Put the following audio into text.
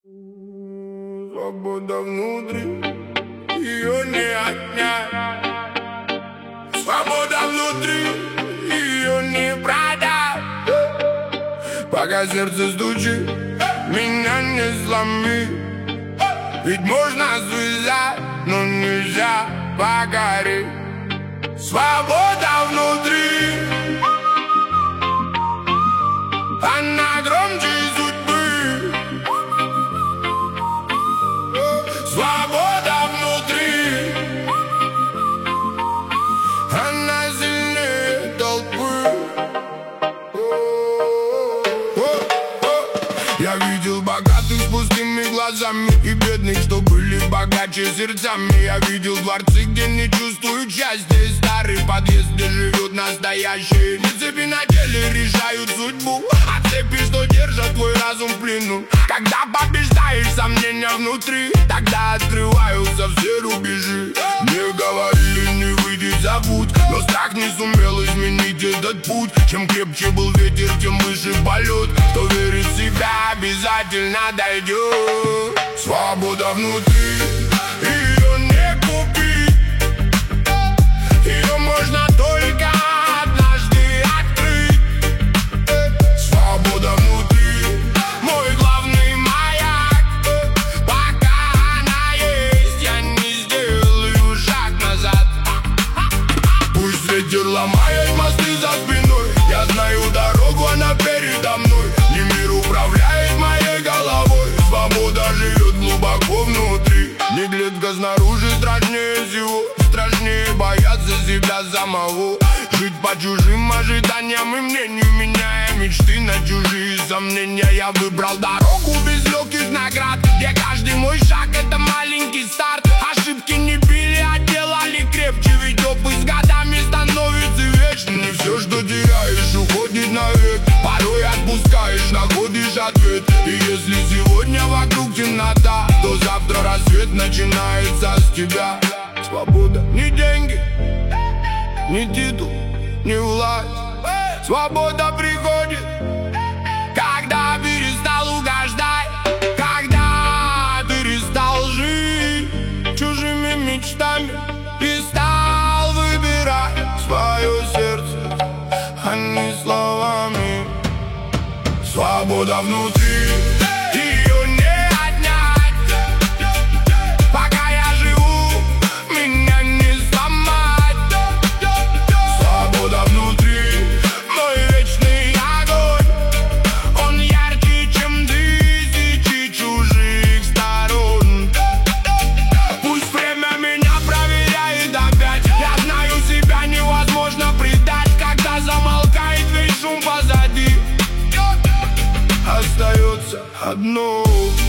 Свобода внутри, ее не отнять. Свобода внутри, ее не продать. Пока сердце стучит, меня не сломит. Ведь можно связать, но нельзя покорить. Свобода внутри, она громче судьбы. Свобода внутри, она сильнее толпы. Я видел богатых с пустыми глазами и бедных, что были богаче сердцами. Я видел дворцы, где не чувствуют счастья, и старый подъезд, где живет настоящий. Не цепи на теле решают судьбу, а цепи, что держат твой разум в плену. Когда побеждаешь сомнения внутри, тогда открываются все рубежи. Мне говорили, не выйди за путь, но страх не сумел изменить этот путь. Чем крепче был ветер, тем выше полет. Кто верит в себя, обязательно дойдет. Свобода внутри, ее не купить. Ее можно только однажды открыть. Свобода внутри, мой главный маяк. Пока она есть, я не сделаю шаг назад. Пусть ветер ломает мосты за спиной, я знаю дорогу, она передо мной. Не мир управляет моей головой, свобода живет глубоко внутри. Не клетка снаружи страшнее всего, страшнее бояться себя самого. Жить по чужим ожиданиям и мнению, меняя мечты на чужие сомнения. Я выбрал дорогу без легких наград, где каждый мой шаг это маленький старт. Ошибки не били, а делали крепче, ведь опыт с годами становится вечным. Не все, что теряешь, уходит навек. Порой отпускаешь, находишь ответ. И если сегодня вокруг темнота, то завтра рассвет начинается с тебя. Свобода не деньги, не титул, не власть. Свобода приходит, когда перестал угождать, когда перестал жить чужими мечтами и стал выбирать свое сердце, а не словами. Свобода внутри, ее не отнять. Пока я живу, меня не сломать. Свобода внутри, мой вечный огонь. Он ярче, чем тысячи чужих сторон. Пусть время меня проверяет опять. Я знаю, себя невозможно предать, когда замолкает весь шум позади. Остается одно.